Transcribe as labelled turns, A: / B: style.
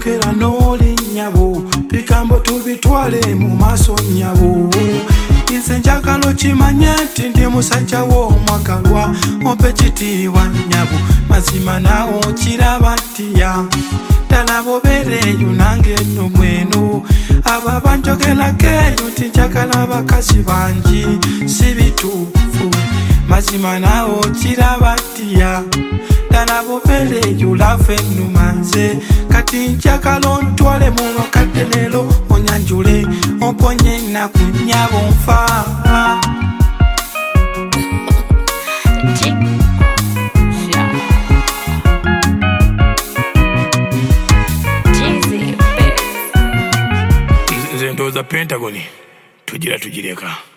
A: yogera n'oli nnyabo bigambo tubitwale mu maaso nnyabo nze njagala okimanye nti ndi musajja w'omwagalwa ompe ekitiibwa nnyabo mazima naawe okiraba ttiya ddala bobeereeyo nange nno mweno abo abanjogerako eyo nti njagala abakazi bangi si bituufu mazima naawe okiraba ttiya ddala bobeereeyo lava ennuma nze kati njagala ontwale mu bakadde leero onyanjule omponye ennaku nnyabo nfa nze ndowooza Pentagon tugira tugireka